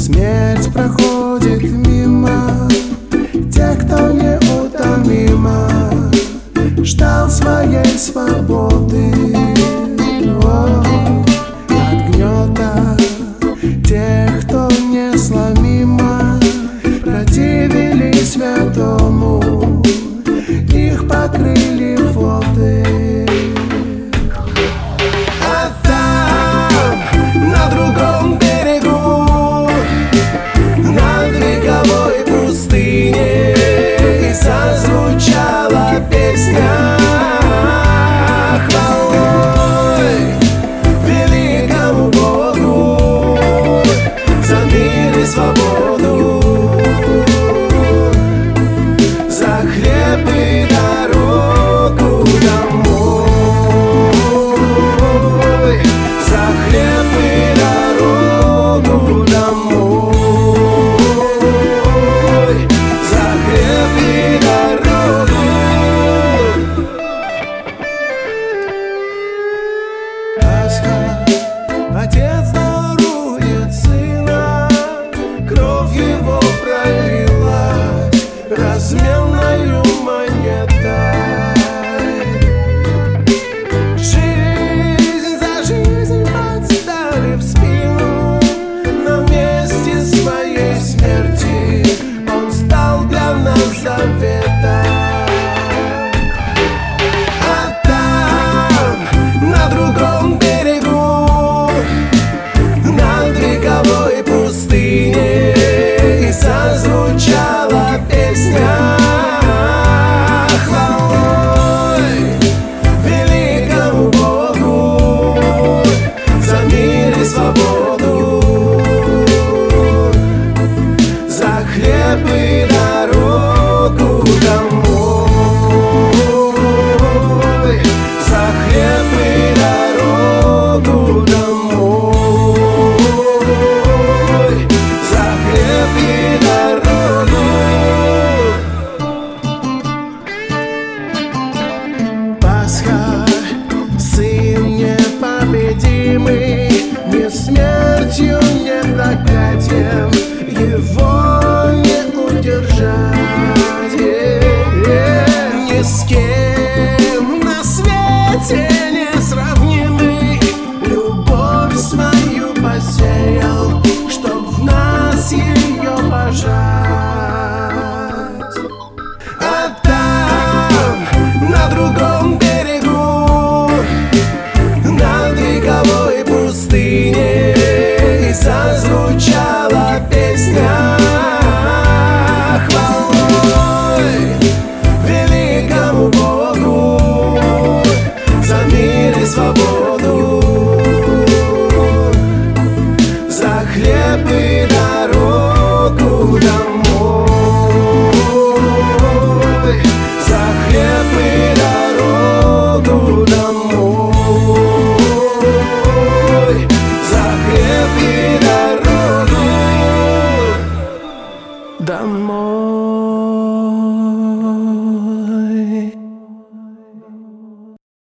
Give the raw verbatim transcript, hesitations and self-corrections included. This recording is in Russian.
Смерть проходит мимо тех, кто неутомимо ждал своей свободы. О, от гнета тех, кто несломимо противились святому, их покрыли воды. А там, на другом берегу, над вековой пустыней, зазвучала песня хвалой великому Богу за мир и свободу, за хлеб и дорогу домой, за хлеб и дорогу домой, за хлеб и дорогу. Пасха, Отец дарует Сына, кровь Его пролилась разменною монетой. Жизнь за жизнь подставив спину, но вместе своей смерти Он стал для нас заветом. А там, на другом берегу, над вековой пустыней, зазвучала песня хвалой великому Богу за мир и свободу, за хлеб и дорогу домой, за хлеб и дорогу домой, за хлеб и дорогу. Пасха, Сын непобедимый, ни смертью, ни проклятием Его не удержать. Ни с кем на свете не сравнимый, любовь свою посеял, чтоб в нас ее пожать. А там, на другом берегу, над вековой пустыней, зазвучала песня хвалой великому Богу за мир и свободу, за хлеб и дорогу домой, за хлеб и дорогу домой, за хлеб и дорогу домой.